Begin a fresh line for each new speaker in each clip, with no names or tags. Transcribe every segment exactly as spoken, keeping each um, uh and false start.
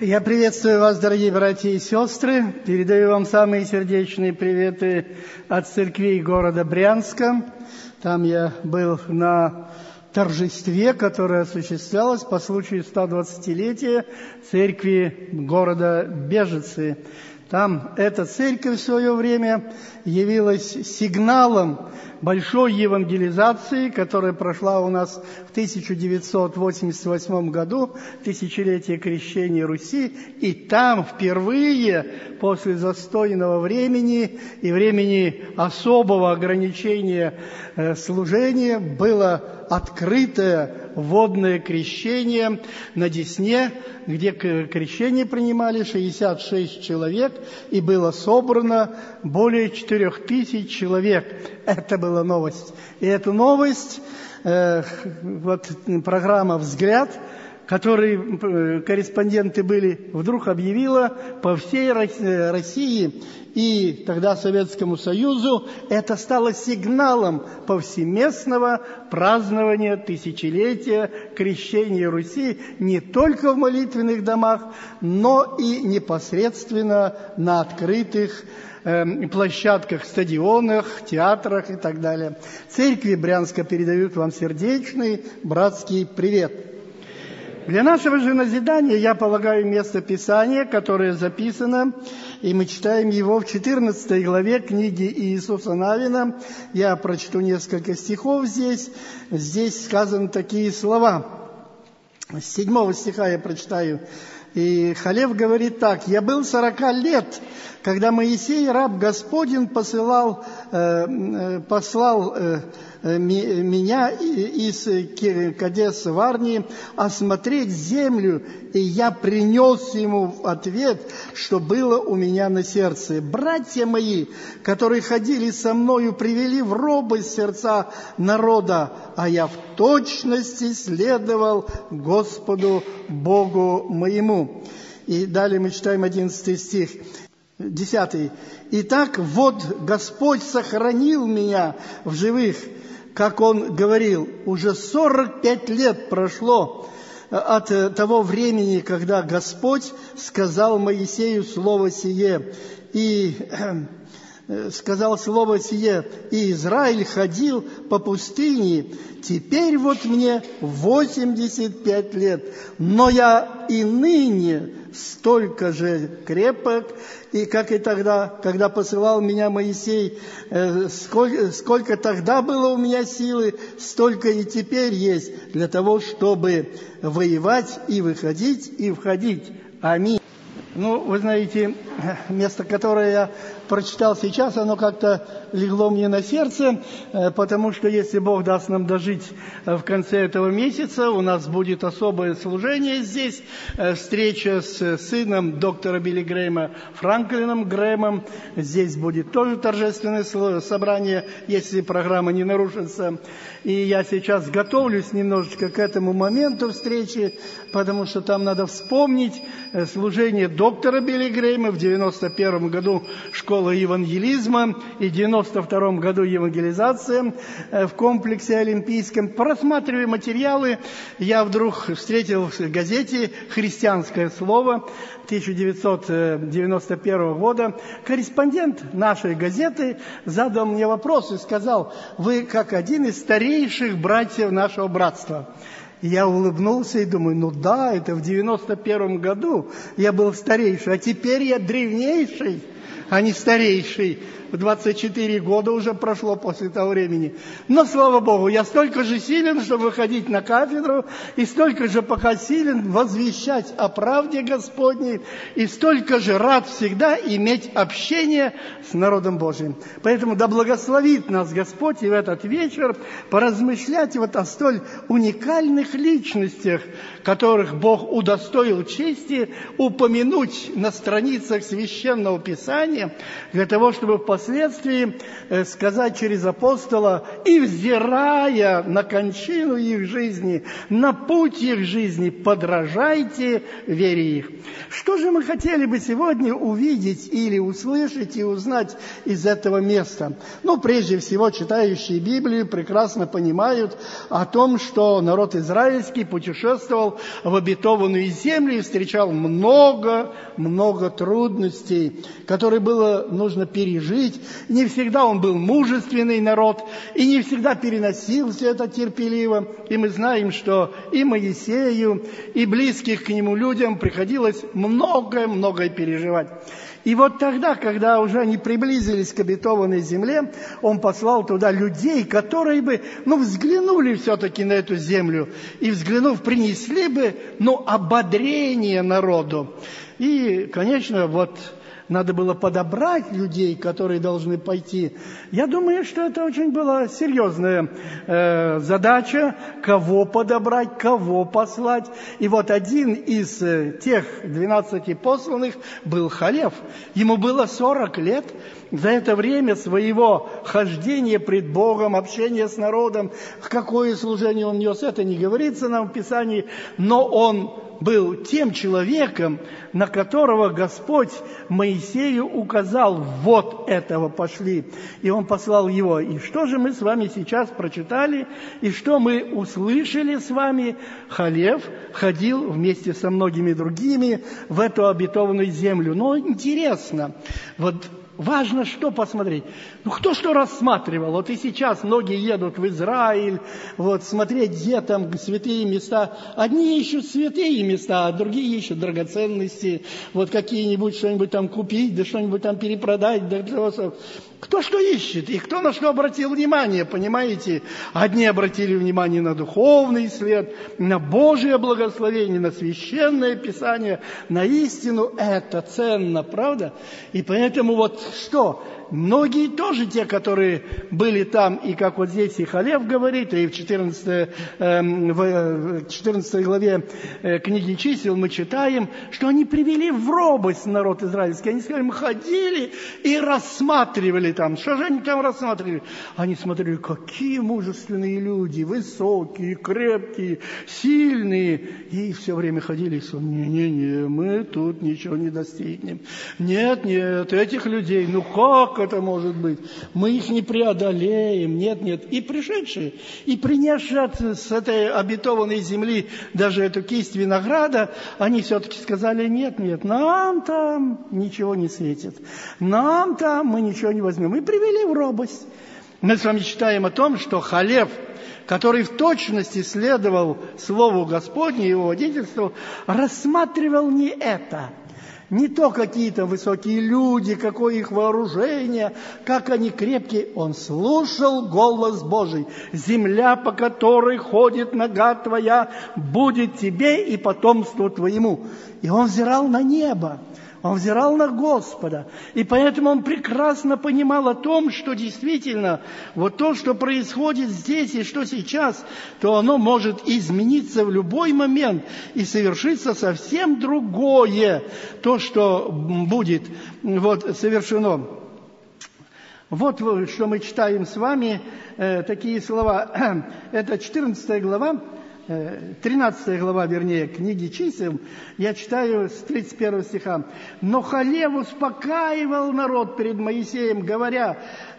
Я приветствую вас, дорогие братья и сестры. Передаю вам самые сердечные приветы от церквей города Брянска. Там я был на торжестве, которое осуществлялось по случаю стодвадцатилетия церкви города Бежицы. Там эта церковь в свое время явилась сигналом большой евангелизации, которая прошла у нас в тысяча девятьсот восемьдесят восьмом году, тысячелетие крещения Руси. И там впервые после застойного времени и времени особого ограничения э, служения было открытое водное крещение на Десне, где крещение принимали шестьдесят шесть человек, и было собрано более четырех тысяч человек. Это была новость. И эту новость, э, вот программа «Взгляд», которой корреспонденты были, вдруг объявила по всей России и тогда Советскому Союзу, это стало сигналом повсеместного празднования тысячелетия крещения Руси не только в молитвенных домах, но и непосредственно на открытых э, площадках, стадионах, театрах и так далее. Церкви Брянска передают вам сердечный братский привет. Для нашего же назидания я полагаю место Писания, которое записано, и мы читаем его в четырнадцатой главе книги Иисуса Навина. Я прочту несколько стихов здесь. Здесь сказаны такие слова. С седьмого стиха я прочитаю. И Халев говорит так: «Я был сорока лет, когда Моисей, раб Господень, посылал, э, послал э, меня из Кадеса Варнии осмотреть землю, и я принес ему в ответ, что было у меня на сердце. Братья мои, которые ходили со мною, привели в робость сердца народа, а я в точности следовал Господу Богу моему». И далее мы читаем одиннадцатый стих. Десятый. «Итак, вот Господь сохранил меня в живых, как Он говорил, уже сорок пять лет прошло от того времени, когда Господь сказал Моисею слово сие, и сказал слово сие, и Израиль ходил по пустыне. Теперь вот мне восемьдесят пять лет, но я и ныне столько же крепок, и как и тогда, когда посылал меня Моисей, э, сколько, сколько тогда было у меня силы, столько и теперь есть для того, чтобы воевать и выходить, и входить. Аминь». Ну, вы знаете, место, которое я прочитал сейчас, оно как-то легло мне на сердце, потому что если Бог даст нам дожить в конце этого месяца, у нас будет особое служение здесь, встреча с сыном доктора Билли Грэма, Франклином Грэмом. Здесь будет тоже торжественное собрание, если программа не нарушится. И я сейчас готовлюсь немножечко к этому моменту встречи, потому что там надо вспомнить служение доктора Билли Грэма в девяносто первом году школа евангелизма и в девяносто втором году евангелизация в комплексе олимпийском. Просматривая материалы, я вдруг встретил в газете «Христианское слово» тысяча девятьсот девяносто первого года. Корреспондент нашей газеты задал мне вопрос и сказал: «Вы как один из старейших братьев нашего братства». Я улыбнулся и думаю, ну да, это в девяносто первом году я был старейший, а теперь я древнейший, а не старейший. двадцать четыре года уже прошло после того времени. Но, слава Богу, я столько же силен, чтобы выходить на кафедру, и столько же пока силен возвещать о правде Господней, и столько же рад всегда иметь общение с народом Божиим. Поэтому да благословит нас Господь и в этот вечер поразмышлять вот о столь уникальных личностях, которых Бог удостоил чести упомянуть на страницах Священного Писания, Писания, для того, чтобы впоследствии сказать через апостола: «И взирая на кончину их жизни, на путь их жизни, подражайте вере их». Что же мы хотели бы сегодня увидеть или услышать и узнать из этого места? Ну, прежде всего, читающие Библию прекрасно понимают о том, что народ израильский путешествовал в обетованную землю и встречал много-много трудностей, которые было нужно пережить. Не всегда он был мужественный народ, и не всегда переносил все это терпеливо. И мы знаем, что и Моисею, и близких к нему людям приходилось многое-многое переживать. И вот тогда, когда уже они приблизились к обетованной земле, он послал туда людей, которые бы, ну, взглянули все-таки на эту землю, и, взглянув, принесли бы, ну, ободрение народу. И, конечно, вот надо было подобрать людей, которые должны пойти. Я думаю, что это очень была серьезная э, задача, кого подобрать, кого послать. И вот один из э, тех двенадцати посланных был Халев. Ему было сорок лет. За это время своего хождения пред Богом, общения с народом, какое служение он нес, это не говорится нам в Писании, но он был тем человеком, на которого Господь Моисею указал: вот этого пошли. И он послал его. И что же мы с вами сейчас прочитали, и что мы услышали с вами? Халев ходил вместе со многими другими в эту обетованную землю. Но интересно, вот важно что посмотреть. Ну, кто что рассматривал. Вот и сейчас многие едут в Израиль, вот, смотреть, где там святые места. Одни ищут святые места, а другие ищут драгоценности, вот какие-нибудь, что-нибудь там купить, да что-нибудь там перепродать. Да, кто что ищет и кто на что обратил внимание, понимаете? Одни обратили внимание на духовный след, на Божие благословение, на священное Писание, на истину. Это ценно, правда? И поэтому вот что? Многие тоже те, которые были там, и как вот здесь и Халев говорит, и в четырнадцатой, э, в четырнадцатой главе э, книги чисел мы читаем, что они привели в робость народ израильский. Они сказали: мы ходили и рассматривали там. Что же они там рассматривали? Они смотрели, какие мужественные люди, высокие, крепкие, сильные. И все время ходили и сказали: не-не-не, мы тут ничего не достигнем. Нет-нет, этих людей, ну как это может быть? Мы их не преодолеем. Нет, нет. И пришедшие, и принявшие с этой обетованной земли даже эту кисть винограда, они все-таки сказали: нет, нет, нам там ничего не светит. Нам там мы ничего не возьмем. И привели в робость. Мы с вами читаем о том, что Халев, который в точности следовал Слову Господню, его водительству, рассматривал не это. Не то какие-то высокие люди, какое их вооружение, как они крепкие. Он слушал голос Божий. Земля, по которой ходит нога твоя, будет тебе и потомству твоему. И он взирал на небо. Он взирал на Господа. И поэтому он прекрасно понимал о том, что действительно вот то, что происходит здесь и что сейчас, то оно может измениться в любой момент и совершиться совсем другое, то, что будет вот совершено. Вот что мы читаем с вами, э, такие слова. Это четырнадцатая глава. тринадцатая глава, вернее, книги чисел, я читаю с тридцать первого стиха. «Но Халев успокаивал народ перед Моисеем, говоря: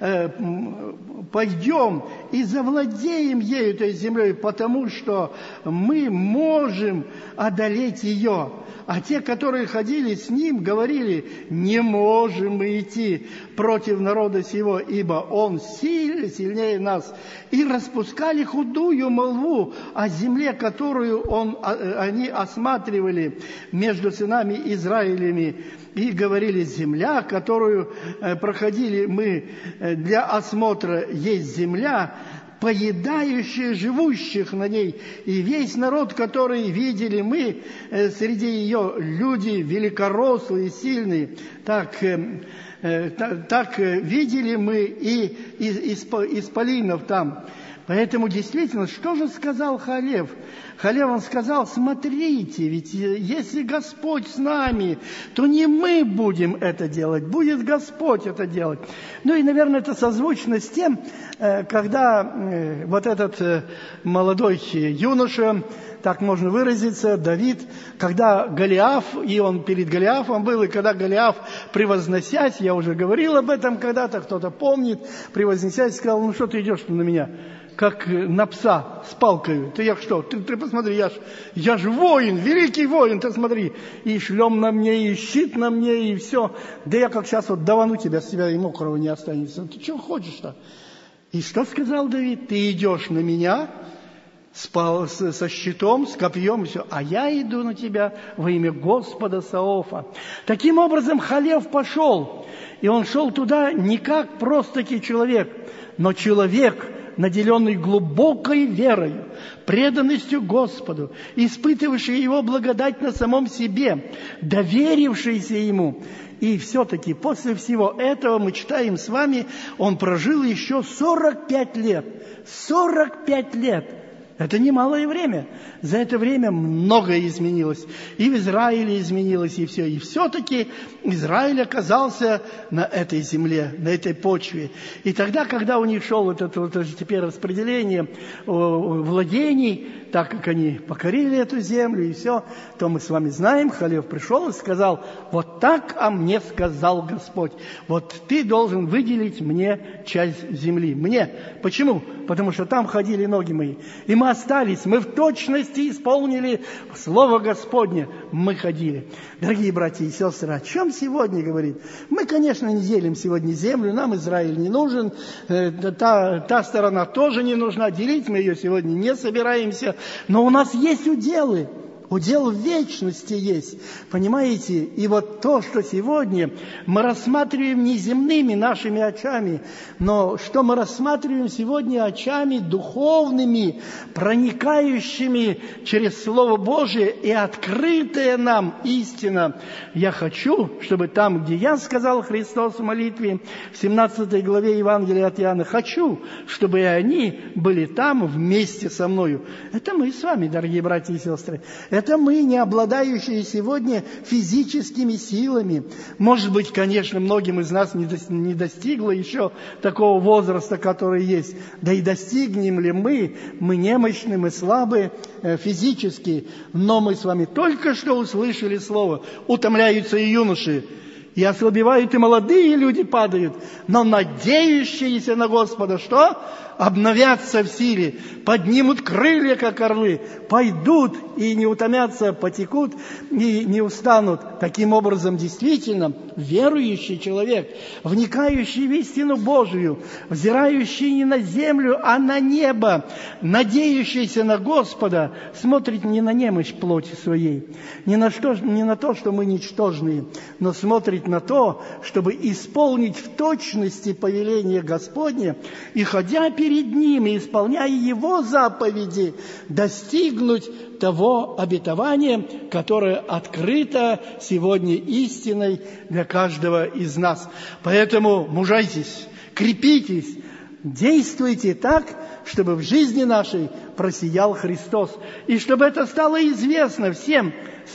пойдем и завладеем ею, этой землей, потому что мы можем одолеть ее». А те, которые ходили с ним, говорили: не можем мы идти против народа сего, ибо он сильный, сильнее нас. И распускали худую молву о земле, которую он, они осматривали между сынами Израилями. И говорили: земля, которую проходили мы для осмотра, есть земля, поедающая живущих на ней, и весь народ, который видели мы, среди ее люди великорослые, сильные, так, так видели мы и исполинов там. Поэтому действительно, что же сказал Халев? Халев, он сказал, смотрите, ведь если Господь с нами, то не мы будем это делать, будет Господь это делать. Ну и, наверное, это созвучно с тем, когда вот этот молодой юноша, так можно выразиться, Давид, когда Голиаф, и он перед Голиафом был, и когда Голиаф, превозносясь, я уже говорил об этом когда-то, кто-то помнит, превозносясь, сказал, ну что ты идешь на меня, как на пса с палкой. Ты я что, ты, ты посмотри, я ж, я ж воин, великий воин, ты смотри, и шлем на мне, и щит на мне, и все. Да я как сейчас вот давану тебя, с тебя и мокрого не останется. Ты чего хочешь-то? И что сказал Давид? Ты идешь на меня с, с, со щитом, с копьем, и все, а я иду на тебя во имя Господа Саофа. Таким образом, Халев пошел, и он шел туда не как просто-таки человек, но человек, наделенный глубокой верой, преданностью Господу, испытывавший Его благодать на самом себе, доверившийся Ему. И все-таки после всего этого мы читаем с вами, он прожил еще сорок пять лет. сорок пять лет. Это немалое время. За это время многое изменилось. И в Израиле изменилось, и все. И все-таки Израиль оказался на этой земле, на этой почве. И тогда, когда у них шел вот это вот теперь распределение владений, так как они покорили эту землю и все, то мы с вами знаем, Халев пришел и сказал, вот так о мне сказал Господь. Вот ты должен выделить мне часть земли. Мне. Почему? Потому что там ходили ноги мои. И мы остались, мы в точности исполнили Слово Господне. Мы ходили. Дорогие братья и сестры, о чем сегодня говорит? Мы, конечно, не делим сегодня землю, нам Израиль не нужен, та, та сторона тоже не нужна, делить мы ее сегодня не собираемся, но у нас есть уделы. Удел в вечности есть, понимаете? И вот то, что сегодня мы рассматриваем не земными нашими очами, но что мы рассматриваем сегодня очами духовными, проникающими через Слово Божие и открытая нам истина. Я хочу, чтобы там, где я сказал Христос в молитве, в семнадцатой главе Евангелия от Иоанна, хочу, чтобы и они были там вместе со мною. Это мы с вами, дорогие братья и сестры. Это мы, не обладающие сегодня физическими силами. Может быть, конечно, многим из нас не достигло еще такого возраста, который есть. Да и достигнем ли мы? Мы немощны, мы слабы физически. Но мы с вами только что услышали слово. Утомляются и юноши, и ослабевают, и молодые люди падают. Но надеющиеся на Господа, что? Обновятся в силе, поднимут крылья, как орлы, пойдут и не утомятся, потекут и не устанут. Таким образом, действительно, верующий человек, вникающий в истину Божию, взирающий не на землю, а на небо, надеющийся на Господа, смотрит не на немощь плоти своей, не на, что, не на то, что мы ничтожные, но смотрит на то, чтобы исполнить в точности повеление Господне и, ходя перед Ним и исполняя Его заповеди, достигнуть того обетования, которое открыто сегодня истиной для каждого из нас. Поэтому мужайтесь, крепитесь, действуйте так, чтобы в жизни нашей просиял Христос. И чтобы это стало известно всем,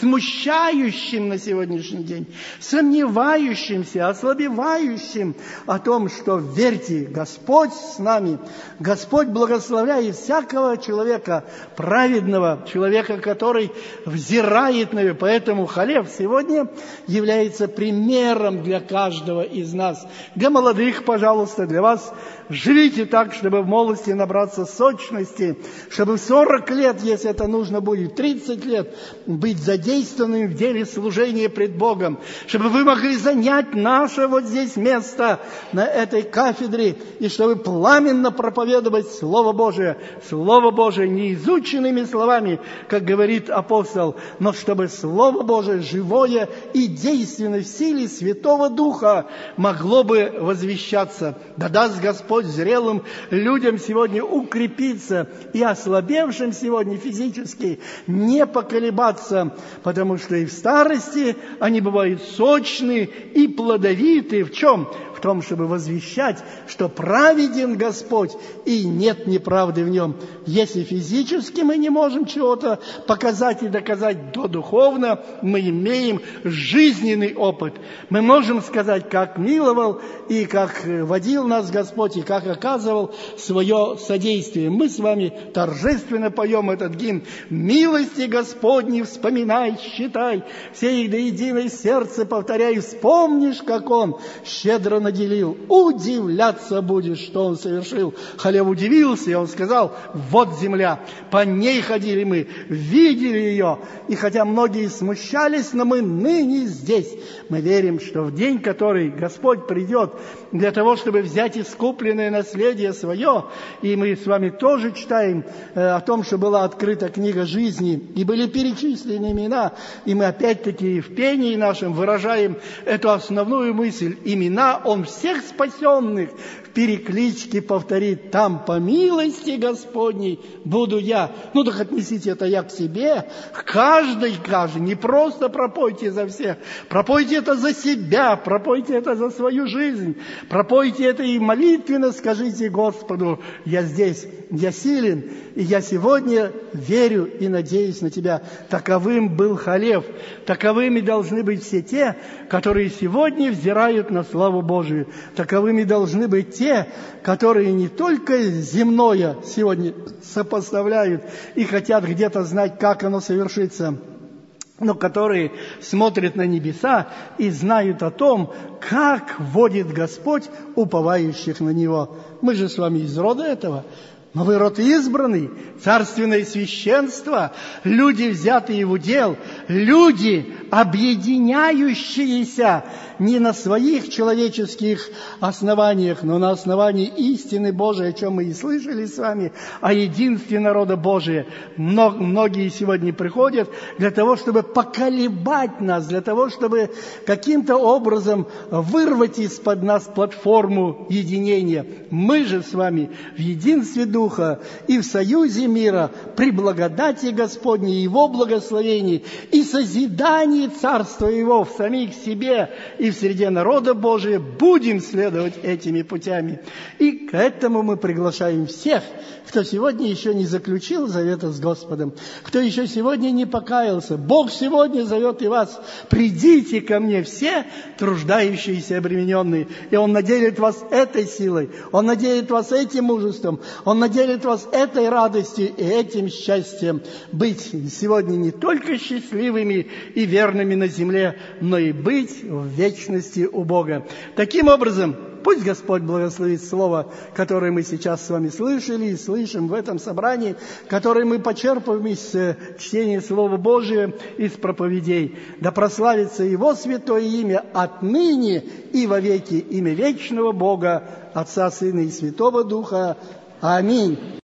смущающим на сегодняшний день, сомневающимся, ослабевающим о том, что верьте, Господь с нами, Господь благословляет всякого человека, праведного человека, который взирает на него. Поэтому Халев сегодня является примером для каждого из нас. Для молодых, пожалуйста, для вас живите так, чтобы в молодости набраться сочности, чтобы в сорок лет, если это нужно будет, тридцать лет, быть задействованным в деле служения пред Богом, чтобы вы могли занять наше вот здесь место на этой кафедре, и чтобы пламенно проповедовать Слово Божие, Слово Божие не изученными словами, как говорит апостол, но чтобы Слово Божие живое и действенное в силе Святого Духа могло бы возвещаться. Да даст Господь зрелым людям сегодня укрепиться и ослабевшим сегодня физически не поколебаться, потому что и в старости они бывают сочны и плодовиты. В чем? В том, чтобы возвещать, что праведен Господь, и нет неправды в Нем. Если физически мы не можем чего-то показать и доказать, то духовно мы имеем жизненный опыт. Мы можем сказать, как миловал и как водил нас Господь, и как оказывал свое содействие. Мы с вами торжественно поем этот гимн. «Милости Господни вспоминай, считай, все их до единой сердце повторяй, вспомнишь, как Он щедро наделил, удивляться будешь, что Он совершил». Халев удивился, и он сказал: вот земля, по ней ходили мы, видели ее, и хотя многие смущались, но мы ныне здесь. Мы верим, что в день, который Господь придет для того, чтобы взять искупленное наследие свое, и мы с вами тоже читаем э, о том, что была открыта книга жизни, и были перечислены имена, и мы опять-таки в пении нашем выражаем эту основную мысль. Имена Он всех спасенных в перекличке повторит: там по милости Господней буду я. Ну так отнесите это я к себе, к каждой, каждой. Не просто пропойте за всех, пропойте это за себя, пропойте это за свою жизнь, пропойте это и молитвенно скажите Господу: я здесь, я силен, и я сегодня верю и надеюсь на Тебя. Таковым был Халев, таковыми должны быть все те, которые сегодня взирают на славу Божию. Таковыми должны быть те, которые не только земное сегодня сопоставляют и хотят где-то знать, как оно совершится, но которые смотрят на небеса и знают о том, как водит Господь уповающих на Него. Мы же с вами из рода этого. Но вы род избранный, царственное священство, люди, взятые в удел, люди, объединяющиеся не на своих человеческих основаниях, но на основании истины Божией, о чем мы и слышали с вами, о единстве народа Божия. Многие сегодня приходят для того, чтобы поколебать нас, для того, чтобы каким-то образом вырвать из-под нас платформу единения. Мы же с вами в единстве Духа и в союзе мира, при благодати Господней, Его благословении и созидании Царства Его в самих себе и в среде народа Божия будем следовать этими путями. И к этому мы приглашаем всех, кто сегодня еще не заключил завета с Господом, кто еще сегодня не покаялся. Бог сегодня зовет и вас: придите ко мне все труждающиеся и обремененные, и Он наделит вас этой силой, Он наделит вас этим мужеством, Он наделит вас этой радостью и этим счастьем быть сегодня не только счастливыми и верными на земле, но и быть в вечности у Бога. Таким образом, пусть Господь благословит слово, которое мы сейчас с вами слышали и слышим в этом собрании, которое мы почерпываем из чтения Слова Божия, из проповедей. Да прославится Его святое имя отныне и вовеки, имя вечного Бога, Отца, Сына и Святого Духа. Аминь.